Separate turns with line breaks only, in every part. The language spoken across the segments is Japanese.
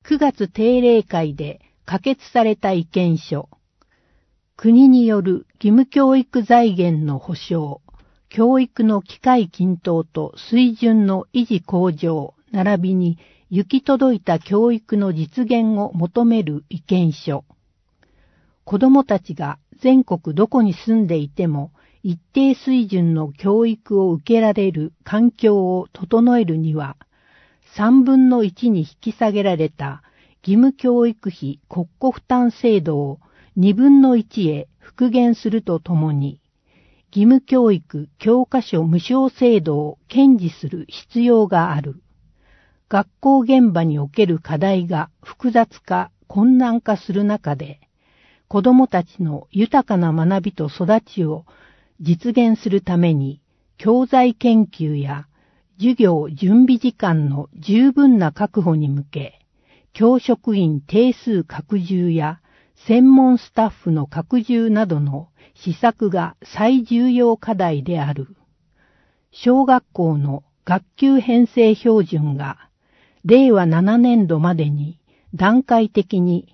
9月定例会で可決された意見書。国による義務教育財源の保障、教育の機会均等と水準の維持向上、並びに行き届いた教育の実現を求める意見書。子どもたちが全国どこに住んでいても一定水準の教育を受けられる環境を整えるには、3分の1に引き下げられた義務教育費国庫負担制度を2分の1へ復元するとともに、義務教育教科書無償制度を堅持する必要がある。学校現場における課題が複雑化、困難化する中で、子どもたちの豊かな学びと育ちを実現するために、教材研究や授業準備時間の十分な確保に向け、教職員定数拡充や専門スタッフの拡充などの施策が最重要課題である。小学校の学級編成標準が令和7年度までに段階的に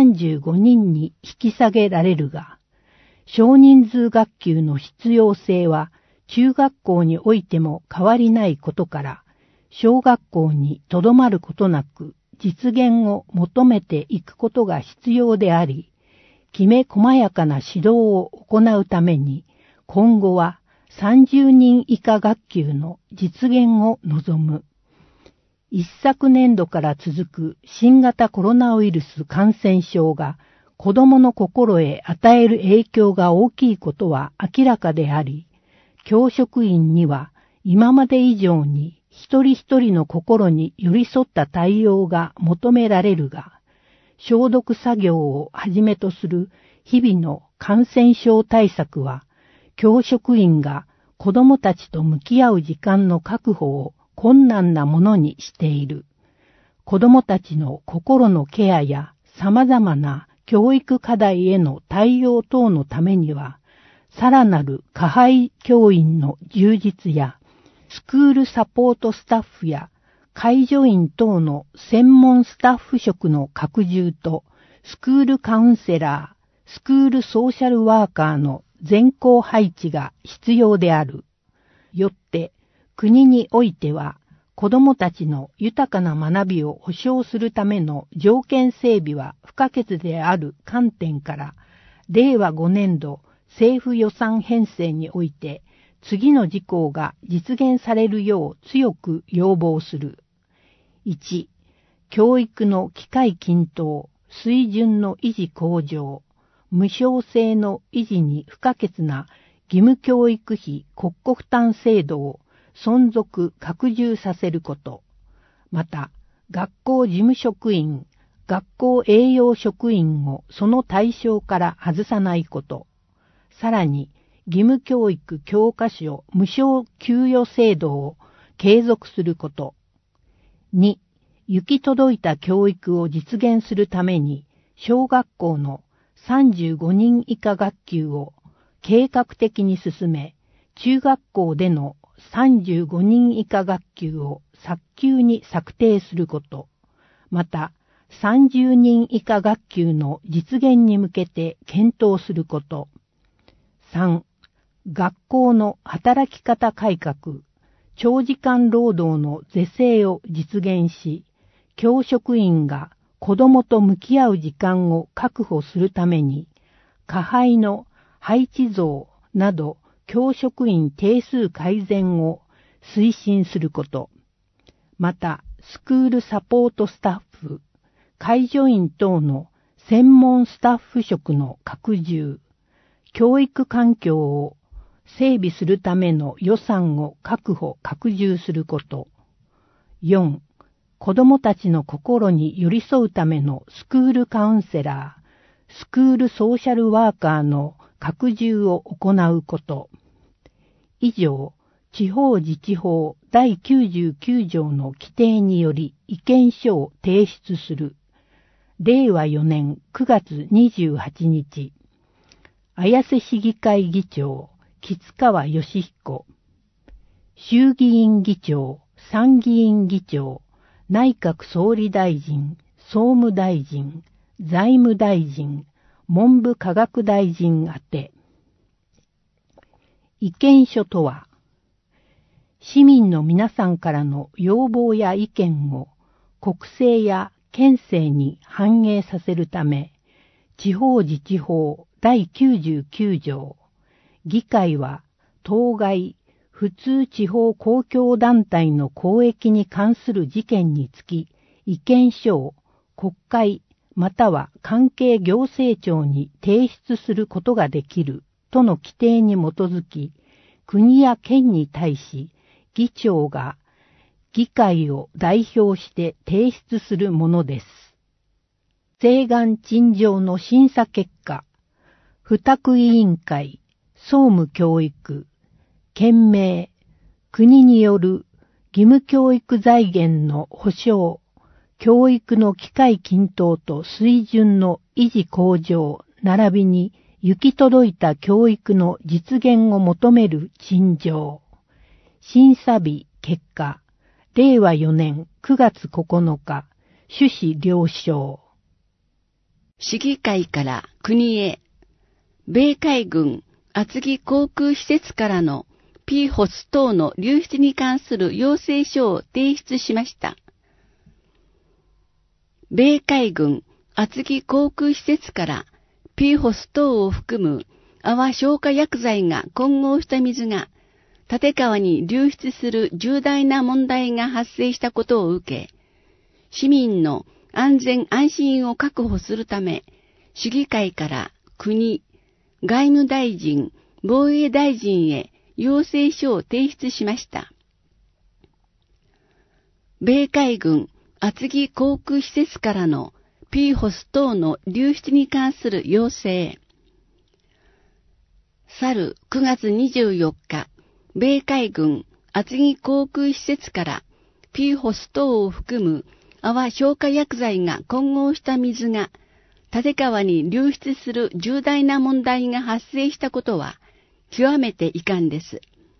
35人に引き下げられるが、少人数学級の必要性は中学校においても変わりないことから、小学校にとどまることなく実現を求めていくことが必要であり、きめ細やかな指導を行うために、今後は30人以下学級の実現を望む。一昨年度から続く新型コロナウイルス感染症が子どもの心へ与える影響が大きいことは明らかであり、教職員には今まで以上に一人一人の心に寄り添った対応が求められるが、消毒作業をはじめとする日々の感染症対策は、教職員が子どもたちと向き合う時間の確保を困難なものにしている。子どもたちの心のケアや様々な教育課題への対応等のためには、さらなる加配教員の充実や、スクールサポートスタッフや介助員等の専門スタッフ職の拡充と、スクールカウンセラー、スクールソーシャルワーカーの全校配置が必要である。よって、国においては、子どもたちの豊かな学びを保障するための条件整備は不可欠である観点から、令和5年度政府予算編成において、次の事項が実現されるよう強く要望する。1、教育の機会均等、水準の維持向上、無償性の維持に不可欠な義務教育費国庫負担制度を存続拡充させること。また、学校事務職員、学校栄養職員をその対象から外さないこと。さらに、義務教育教科書無償給与制度を継続すること。2、行き届いた教育を実現するために、小学校の35人以下学級を計画的に進め、中学校での35人以下学級を早急に策定すること。また、30人以下学級の実現に向けて検討すること。3、学校の働き方改革、長時間労働の是正を実現し、教職員が子どもと向き合う時間を確保するために、加配の配置増など教職員定数改善を推進すること。また、スクールサポートスタッフ、介助員等の専門スタッフ職の拡充、教育環境を整備するための予算を確保・拡充すること。4、子どもたちの心に寄り添うためのスクールカウンセラー、スクールソーシャルワーカーの拡充を行うこと。以上、地方自治法第99条の規定により意見書を提出する。令和4年9月28日、綾瀬市議会議長、吉川義彦、衆議院議長、参議院議長、内閣総理大臣、 総務大臣、財務大臣、文部科学大臣宛て。意見書とは、市民の皆さんからの要望や意見を国政や県政に反映させるため、地方自治法第99条、議会は当該普通地方公共団体の公益に関する事件につき、意見書を国会または関係行政庁に提出することができるとの規定に基づき、国や県に対し、議長が議会を代表して提出するものです。請願陳情の審査結果、付託委員会、総務教育、県名、国による義務教育財源の保障、教育の機会均等と水準の維持向上、並びに行き届いた教育の実現を求める陳情。審査日結果、令和4年9月9日、趣旨了承。
市議会から国へ、米海軍厚木航空施設からの PFOS 等の流出に関する要請書を提出しました。米海軍厚木航空施設から PFOS 等を含む泡消火薬剤が混合した水が立川に流出する重大な問題が発生したことを受け、市民の安全安心を確保するため、市議会から国、外務大臣、防衛大臣へ要請書を提出しました。米海軍厚木航空施設からの PFOS 等の流出に関する要請。去る9月24日、米海軍厚木航空施設から PFOS 等を含む泡消火薬剤が混合した水が立川に流出する重大な問題が発生したことは極めて遺憾です。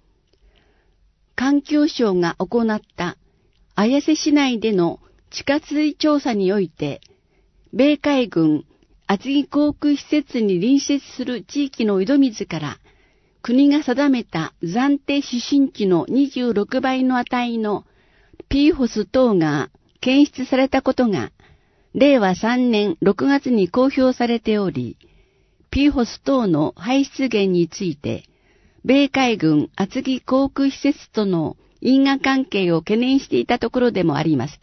環境省が行った綾瀬市内での地下水調査において、米海軍厚木航空施設に隣接する地域の井戸水から国が定めた暫定指針値の26倍の値の PFOS 等が検出されたことが、令和3年6月に公表されており、PFOS 等の排出源について、米海軍厚木航空施設との因果関係を懸念していたところでもありました。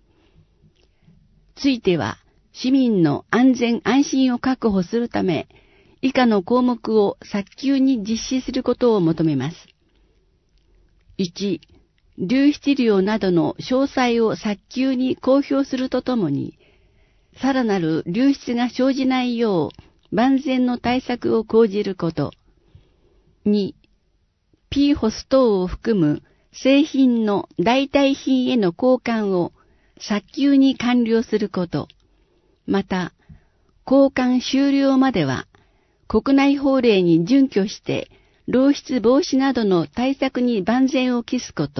ついては、市民の安全安心を確保するため、以下の項目を早急に実施することを求めます。1、流出量などの詳細を早急に公表するとともに、さらなる流出が生じないよう万全の対策を講じること。2、PFOS 等を含む製品の代替品への交換を早急に完了すること。また、交換終了までは、国内法令に準拠して、漏出防止などの対策に万全を期すこと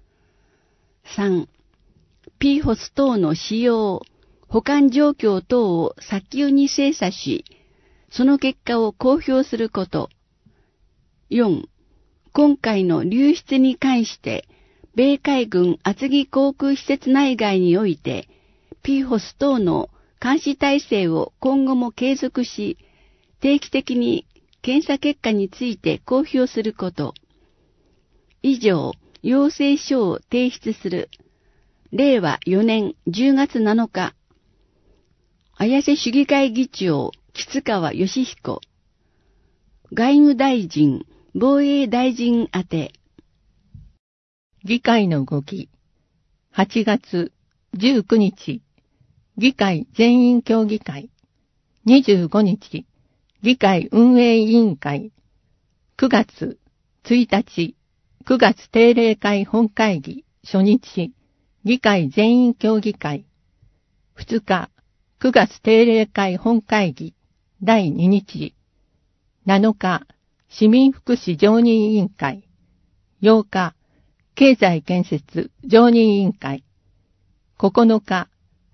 。3、PFOS 等の使用、保管状況等を早急に精査し、その結果を公表すること。4、今回の流出に関して、米海軍厚木航空施設内外において、PFOS 等の監視体制を今後も継続し、定期的に検査結果について公表すること。以上、要請書を提出する。令和4年10月7日。綾瀬市議会議長、橘川義彦。外務大臣、防衛大臣宛て。
議会の動き。8月19日。議会全員協議会。25日。議会運営委員会。9月1日。9月定例会本会議初日。議会全員協議会。2日。9月定例会本会議第2日。7日。市民福祉常任委員会。8日。経済建設常任委員会。9日。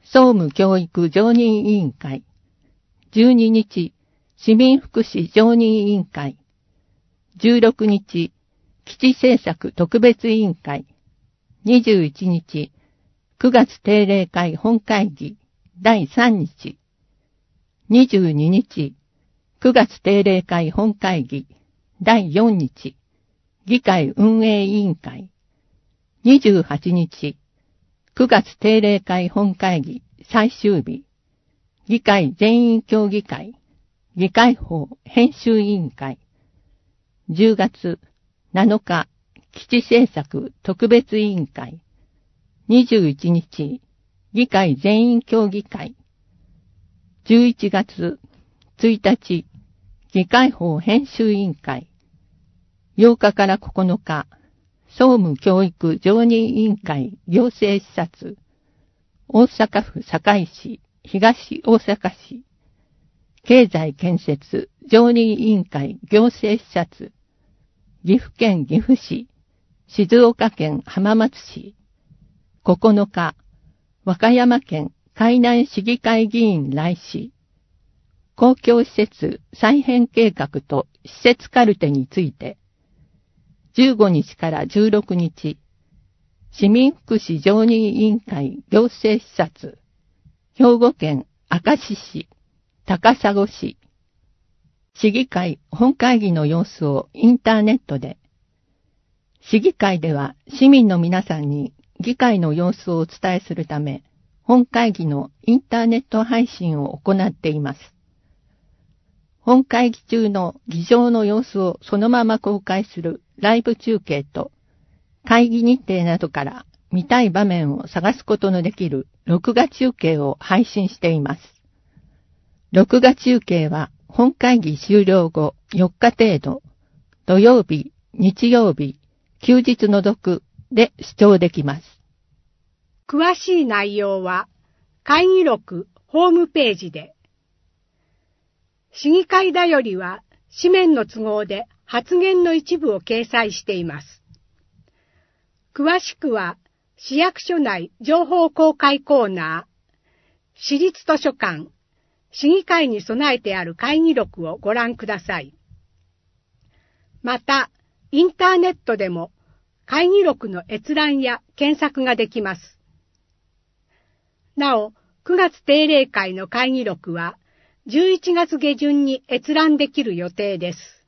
総務教育常任委員会。12日、市民福祉常任委員会。16日、基地政策特別委員会。21日、9月定例会本会議第3日。22日、9月定例会本会議第4日。議会運営委員会。28日、9月定例会本会議最終日。議会全員協議会。議会法編集委員会。10月7日、基地政策特別委員会。21日、議会全員協議会。11月1日、議会法編集委員会。8日から9日、総務教育常任委員会行政視察。大阪府堺市、東大阪市。経済建設常任委員会行政視察。岐阜県岐阜市、静岡県浜松市。9日、和歌山県海南市議会議員来市。公共施設再編計画と施設カルテについて。15日から16日、市民福祉常任委員会行政視察。兵庫県明石市、高砂市。市議会本会議の様子をインターネットで。市議会では市民の皆さんに議会の様子をお伝えするため、本会議のインターネット配信を行っています。本会議中の議場の様子をそのまま公開するライブ中継と、会議日程などから見たい場面を探すことのできる録画中継を配信しています。録画中継は本会議終了後4日程度、土曜日、日曜日、休日除くで視聴できます。
詳しい内容は会議録ホームページで。市議会だよりは紙面の都合で発言の一部を掲載しています。詳しくは市役所内情報公開コーナー、市立図書館、市議会に備えてある会議録をご覧ください。また、インターネットでも会議録の閲覧や検索ができます。なお、9月定例会の会議録は11月下旬に閲覧できる予定です。